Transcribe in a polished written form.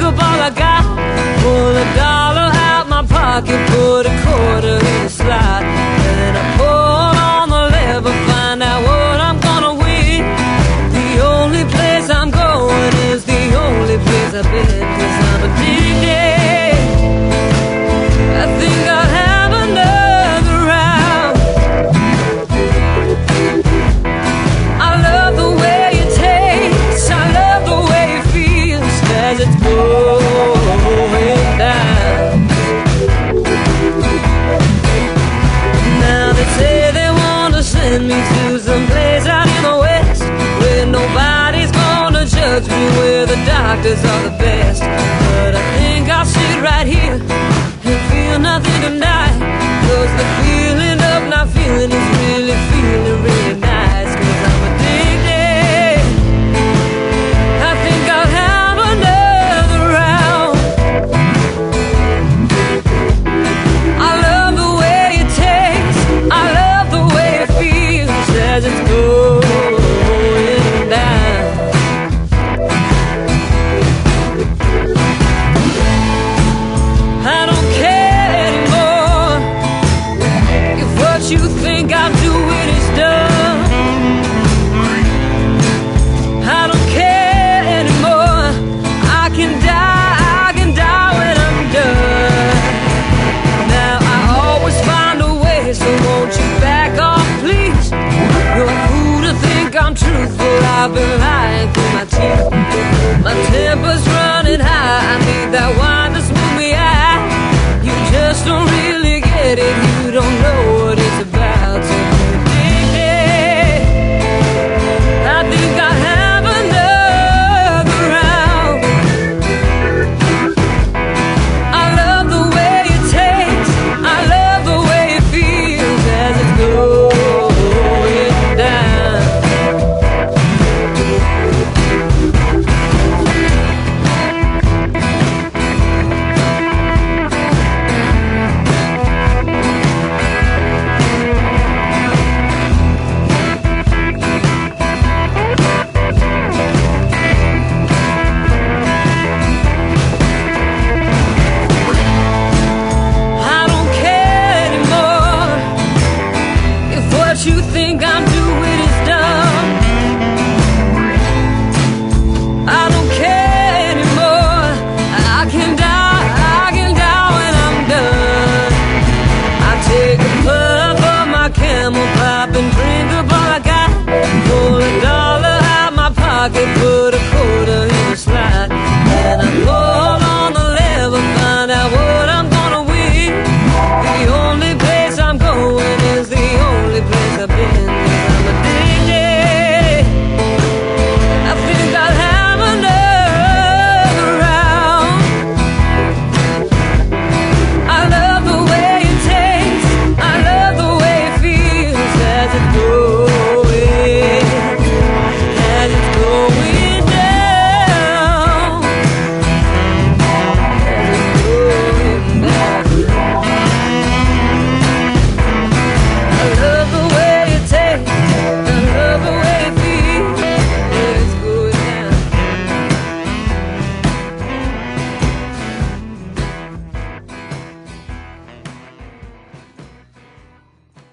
up all I got. Pull a dollar out my pocket, put a quarter in the slot, and then I pull on the lever, find out what I'm gonna win. The only place I'm going is the only place I've been, 'cause I'm addicted. I think I'll have another round. I love the way it tastes, I love the way it feels as it's going down. Now they say they want to send me to some place out in the west, where nobody's gonna judge me, where the doctors are the best. But I think I'll sit right here and feel nothing tonight, 'cause the feeling of not feeling is really feeling really nice. 'Cause I'm addicted. I think I'll have another round. I love the way it tastes, I love the way it feels as it's going down. I don't care anymore if what you think I'll do it is done. I don't care anymore. I can die when I'm done. Now I always find a way, so won't you back off, please? You're a fool to think I'm truthful, I've been lying through my teeth. My temper's running high, I need that wine to smooth me out. You just don't really get it, you don't know what it's about. So addicted. I think I have another round. I love the way it tastes, I love the way it feels as it's going down. I don't care anymore if what you think